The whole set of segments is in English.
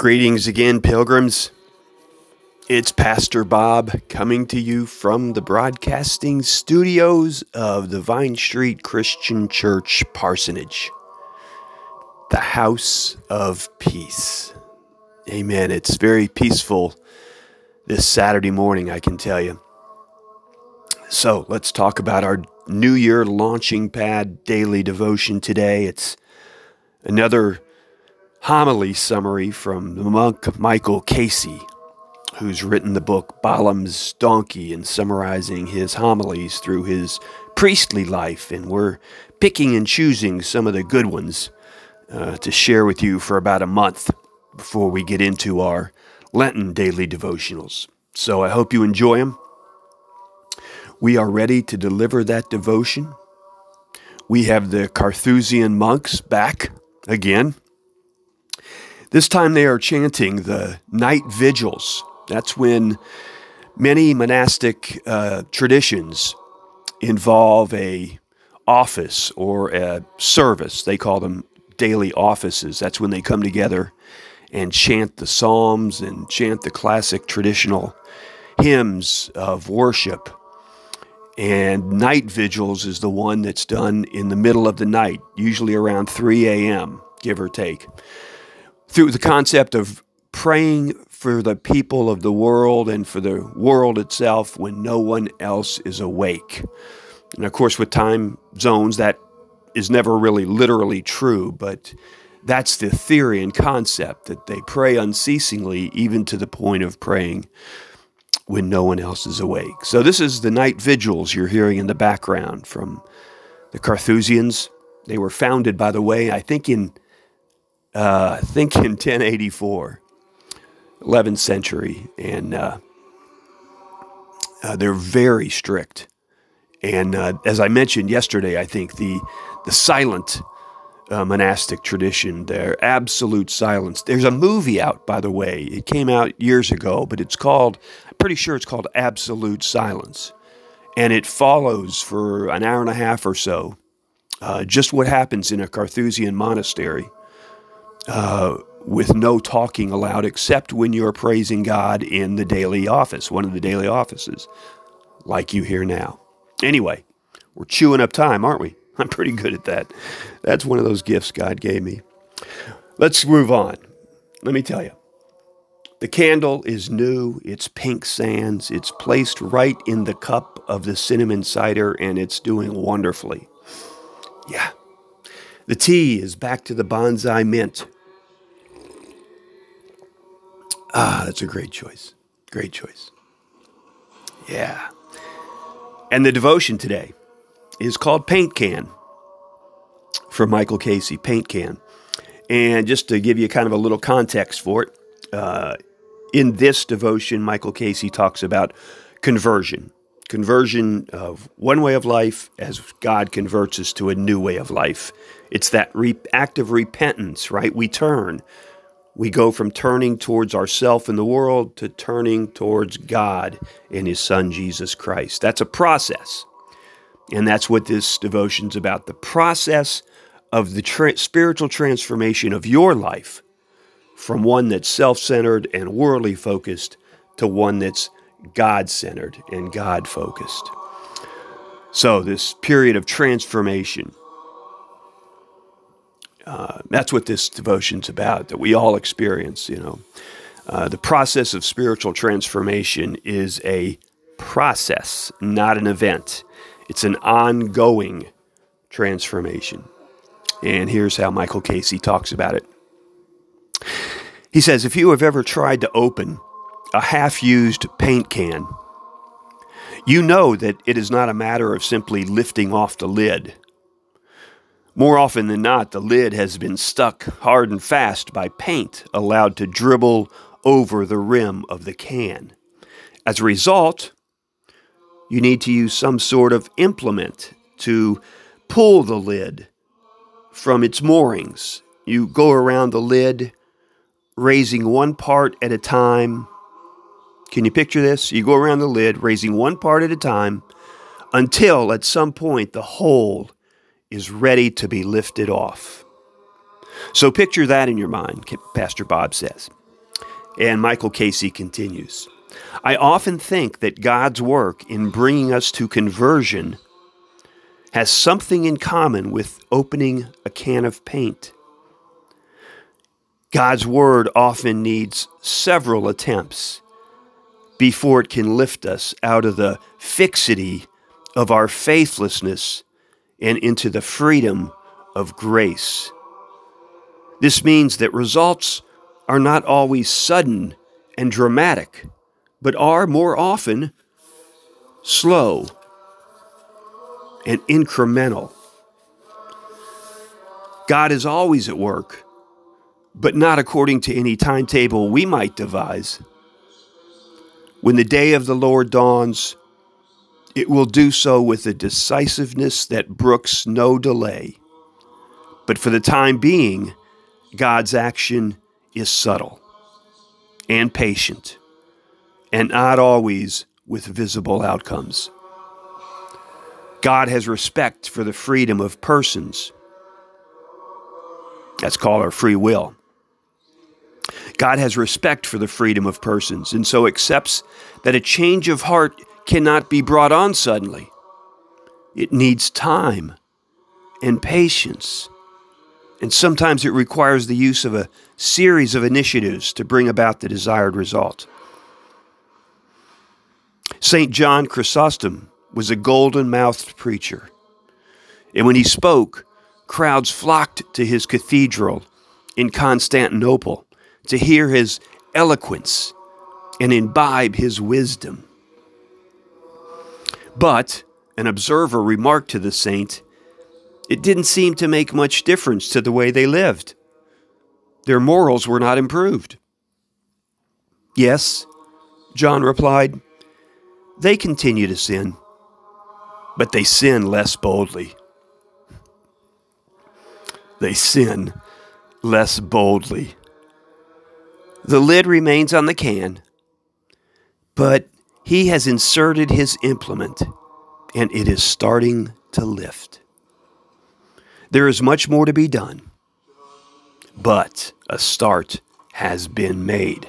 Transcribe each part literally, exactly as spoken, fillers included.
Greetings again, pilgrims. It's Pastor Bob coming to you from the broadcasting studios of the Vine Street Christian Church Parsonage, the House of Peace. Amen. It's very peaceful this Saturday morning, I can tell you. So let's talk about our New Year launching pad daily devotion today. It's another homily summary from the monk Michael Casey, who's written the book Balaam's Donkey and summarizing his homilies through his priestly life. And we're picking and choosing some of the good ones uh, to share with you for about a month before we get into our Lenten daily devotionals. So I hope you enjoy them. We are ready to deliver that devotion. We have the Carthusian monks back again. This time they are chanting the night vigils. That's when many monastic uh, traditions involve a office or a service. They call them daily offices. That's when they come together and chant the psalms and chant the classic traditional hymns of worship. And night vigils is the one that's done in the middle of the night, usually around three a.m., give or take, through the concept of praying for the people of the world and for the world itself when no one else is awake. And of course, with time zones, that is never really literally true, but that's the theory and concept, that they pray unceasingly, even to the point of praying when no one else is awake. So this is the night vigils you're hearing in the background from the Carthusians. They were founded, by the way, I think in Uh, I think in ten eighty-four, eleventh century, and uh, uh, they're very strict. And uh, as I mentioned yesterday, I think the the silent uh, monastic tradition, their absolute silence. There's a movie out, by the way. It came out years ago, but it's called, I'm pretty sure it's called Absolute Silence. And it follows for an hour and a half or so uh, just what happens in a Carthusian monastery. Uh, with no talking allowed except when you're praising God in the daily office, one of the daily offices, like you hear now. Anyway, we're chewing up time, aren't we? I'm pretty good at that. That's one of those gifts God gave me. Let's move on. Let me tell you. The candle is new. It's pink sands. It's placed right in the cup of the cinnamon cider, and it's doing wonderfully. Yeah. The tea is back to the bonsai mint. Ah, that's a great choice. Great choice. Yeah. And the devotion today is called Paint Can, from Michael Casey, Paint Can. And just to give you kind of a little context for it, uh, in this devotion, Michael Casey talks about conversion. Conversion of one way of life as God converts us to a new way of life. It's that re- act of repentance, right? We turn. We go from turning towards ourself and the world to turning towards God and His Son, Jesus Christ. That's a process. And that's what this devotion's about. The process of the tra- spiritual transformation of your life from one that's self-centered and worldly focused to one that's God-centered and God-focused. So this period of transformation, uh, that's what this devotion's about, that we all experience, you know. Uh, the process of spiritual transformation is a process, not an event. It's an ongoing transformation. And here's how Michael Casey talks about it. He says, if you have ever tried to open a half-used paint can, you know that it is not a matter of simply lifting off the lid. More often than not, the lid has been stuck hard and fast by paint allowed to dribble over the rim of the can. As a result, you need to use some sort of implement to pull the lid from its moorings. You go around the lid, raising one part at a time. Can you picture this? You go around the lid, raising one part at a time, until at some point the whole is ready to be lifted off. So picture that in your mind, Pastor Bob says. And Michael Casey continues, I often think that God's work in bringing us to conversion has something in common with opening a can of paint. God's word often needs several attempts before it can lift us out of the fixity of our faithlessness and into the freedom of grace. This means that results are not always sudden and dramatic, but are more often slow and incremental. God is always at work, but not according to any timetable we might devise. When the day of the Lord dawns, it will do so with a decisiveness that brooks no delay. But for the time being, God's action is subtle and patient, and not always with visible outcomes. God has respect for the freedom of persons. That's called our free will. God has respect for the freedom of persons, and so accepts that a change of heart cannot be brought on suddenly. It needs time and patience, and sometimes it requires the use of a series of initiatives to bring about the desired result. Saint John Chrysostom was a golden-mouthed preacher, and when he spoke, crowds flocked to his cathedral in Constantinople to hear his eloquence and imbibe his wisdom. But an observer remarked to the saint, it didn't seem to make much difference to the way they lived. Their morals were not improved. Yes, John replied, they continue to sin, but they sin less boldly. They sin less boldly. The lid remains on the can, but he has inserted his implement, and it is starting to lift. There is much more to be done, but a start has been made.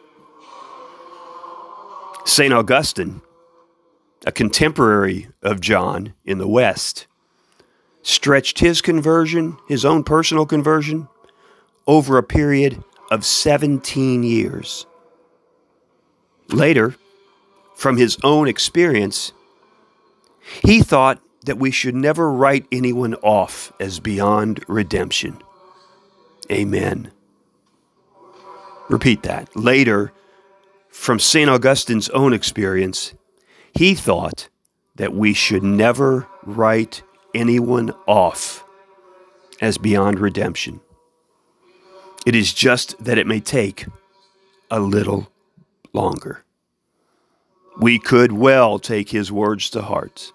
Saint Augustine, a contemporary of John in the West, stretched his conversion, his own personal conversion, over a period of seventeen years. Later, from his own experience, he thought that we should never write anyone off as beyond redemption. Amen. Repeat that. Later, from Saint Augustine's own experience, he thought that we should never write anyone off as beyond redemption. It is just that it may take a little longer. We could well take his words to heart.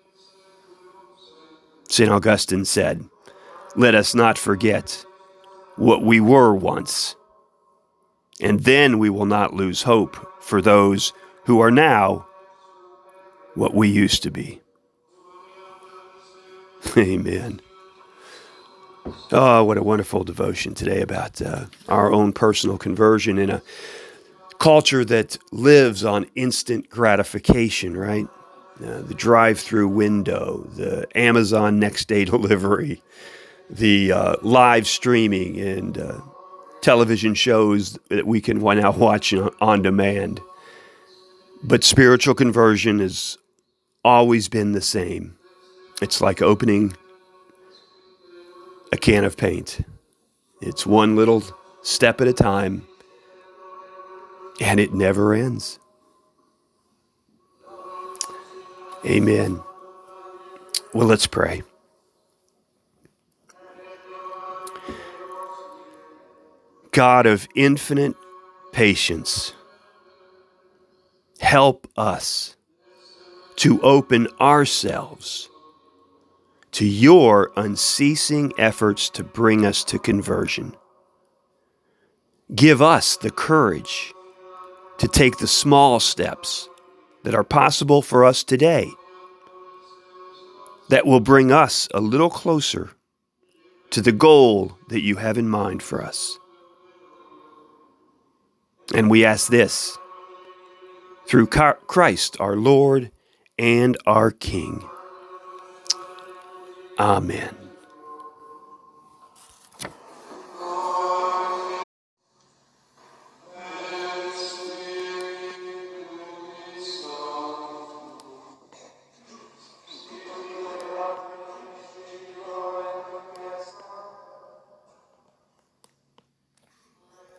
Saint Augustine said, let us not forget what we were once, and then we will not lose hope for those who are now what we used to be. Amen. Oh, what a wonderful devotion today about uh, our own personal conversion in a culture that lives on instant gratification, right? Uh, the drive-through window, the Amazon next-day delivery, the uh, live streaming and uh, television shows that we can now watch on, on demand. But spiritual conversion has always been the same. It's like opening a can of paint. It's one little step at a time, and it never ends. Amen. Well, let's pray. God of infinite patience, help us to open ourselves to your unceasing efforts to bring us to conversion. Give us the courage to take the small steps that are possible for us today that will bring us a little closer to the goal that you have in mind for us. And we ask this through Christ our Lord and our King. Amen.